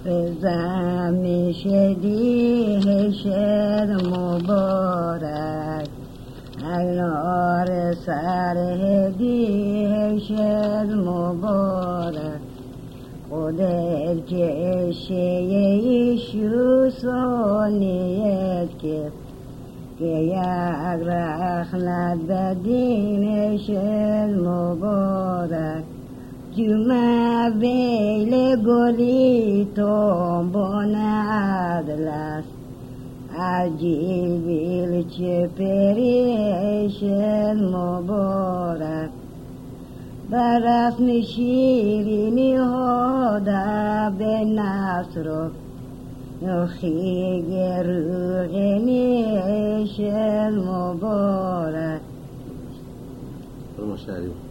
زمین شدی شد مبارک اگنار سر هدی شد مبارک خودت که شیشو سونیت که یک رخنت بدین شد مبارک جمع بیل گلی تومبون عدل است عجیل بیل چه پریشن مبارک بر رسم شیرینی هاده به نصر و خیگ روغنی شن مبارک.